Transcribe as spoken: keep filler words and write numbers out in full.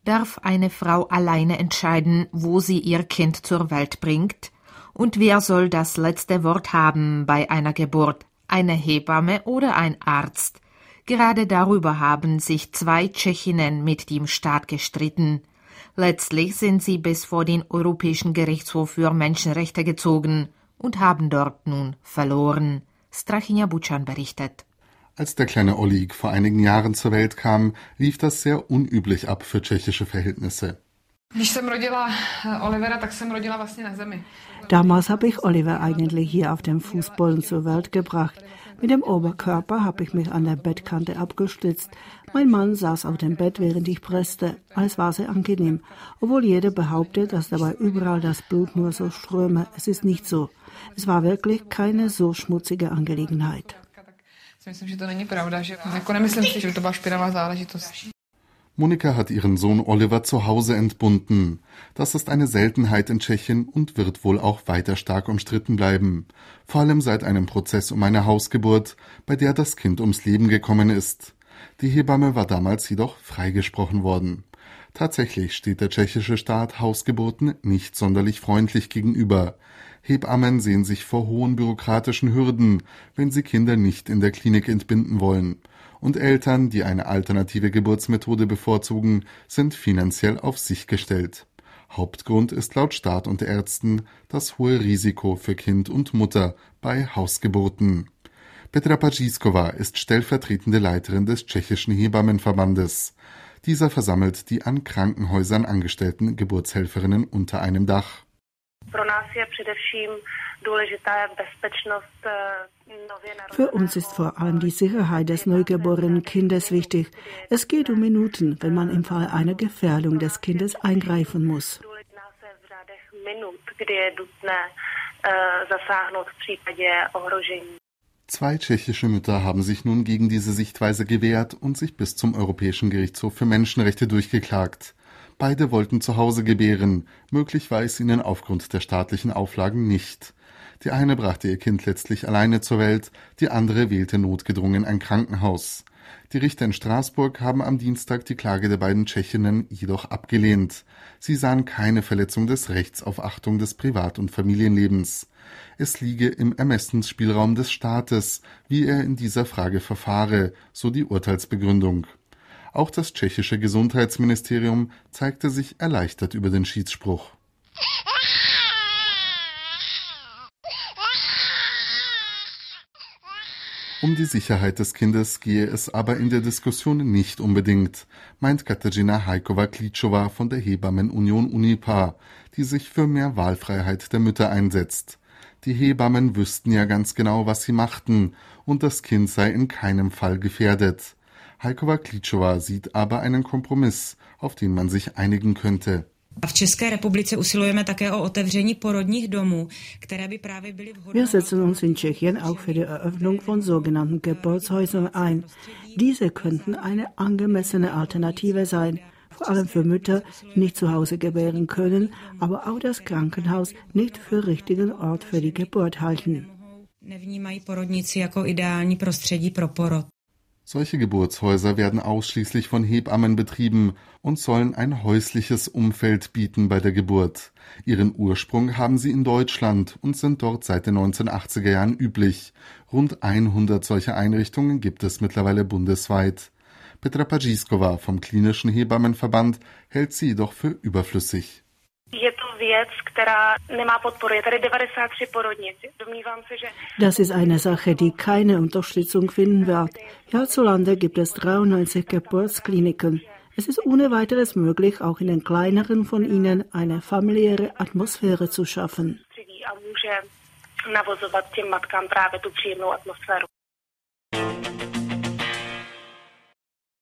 Darf eine Frau alleine entscheiden, wo sie ihr Kind zur Welt bringt? Und wer soll das letzte Wort haben bei einer Geburt? Eine Hebamme oder ein Arzt? Gerade darüber haben sich zwei Tschechinnen mit dem Staat gestritten. Letztlich sind sie bis vor den Europäischen Gerichtshof für Menschenrechte gezogen und haben dort nun verloren. Strachina Bučan berichtet. Als der kleine Oleg vor einigen Jahren zur Welt kam, lief das sehr unüblich ab für tschechische Verhältnisse. Damals habe ich Oliver eigentlich hier auf dem Fußboden zur Welt gebracht. Mit dem Oberkörper habe ich mich an der Bettkante abgestützt. Mein Mann saß auf dem Bett, während ich presste. Alles war sehr angenehm, obwohl jeder behauptet, dass dabei überall das Blut nur so ströme. Es ist nicht so. Es war wirklich keine so schmutzige Angelegenheit. Monika hat ihren Sohn Oliver zu Hause entbunden. Das ist eine Seltenheit in Tschechien und wird wohl auch weiter stark umstritten bleiben. Vor allem seit einem Prozess um eine Hausgeburt, bei der das Kind ums Leben gekommen ist. Die Hebamme war damals jedoch freigesprochen worden. Tatsächlich steht der tschechische Staat Hausgeburten nicht sonderlich freundlich gegenüber. Hebammen sehen sich vor hohen bürokratischen Hürden, wenn sie Kinder nicht in der Klinik entbinden wollen. Und Eltern, die eine alternative Geburtsmethode bevorzugen, sind finanziell auf sich gestellt. Hauptgrund ist laut Staat und Ärzten das hohe Risiko für Kind und Mutter bei Hausgeburten. Petra Pařízková ist stellvertretende Leiterin des tschechischen Hebammenverbandes. Dieser versammelt die an Krankenhäusern angestellten Geburtshelferinnen unter einem Dach. Für uns ist vor allem die Sicherheit des neugeborenen Kindes wichtig. Es geht um Minuten, wenn man im Fall einer Gefährdung des Kindes eingreifen muss. Zwei tschechische Mütter haben sich nun gegen diese Sichtweise gewehrt und sich bis zum Europäischen Gerichtshof für Menschenrechte durchgeklagt. Beide wollten zu Hause gebären, möglich war es ihnen aufgrund der staatlichen Auflagen nicht. Die eine brachte ihr Kind letztlich alleine zur Welt, die andere wählte notgedrungen ein Krankenhaus. Die Richter in Straßburg haben am Dienstag die Klage der beiden Tschechinnen jedoch abgelehnt. Sie sahen keine Verletzung des Rechts auf Achtung des Privat- und Familienlebens. Es liege im Ermessensspielraum des Staates, wie er in dieser Frage verfahre, so die Urteilsbegründung. Auch das tschechische Gesundheitsministerium zeigte sich erleichtert über den Schiedsspruch. Um die Sicherheit des Kindes gehe es aber in der Diskussion nicht unbedingt, meint Kateřina Hajková-Klíčová von der Hebammenunion UNIPA, die sich für mehr Wahlfreiheit der Mütter einsetzt. Die Hebammen wüssten ja ganz genau, was sie machten, und das Kind sei in keinem Fall gefährdet. Hajková-Klíčová sieht aber einen Kompromiss, auf den man sich einigen könnte. Wir setzen uns in Tschechien auch für die Eröffnung von sogenannten Geburtshäusern ein. Diese könnten eine angemessene Alternative sein, vor allem für Mütter, die nicht zu Hause gebären können, aber auch das Krankenhaus nicht für richtigen Ort für die Geburt halten. Solche Geburtshäuser werden ausschließlich von Hebammen betrieben und sollen ein häusliches Umfeld bieten bei der Geburt. Ihren Ursprung haben sie in Deutschland und sind dort seit den neunzehnhundertachtziger Jahren üblich. Rund hundert solcher Einrichtungen gibt es mittlerweile bundesweit. Petra Pařízková vom Klinischen Hebammenverband hält sie jedoch für überflüssig. Das ist eine Sache, die keine Unterstützung finden wird. Hierzulande gibt es dreiundneunzig Geburtskliniken. Es ist ohne weiteres möglich, auch in den kleineren von ihnen eine familiäre Atmosphäre zu schaffen.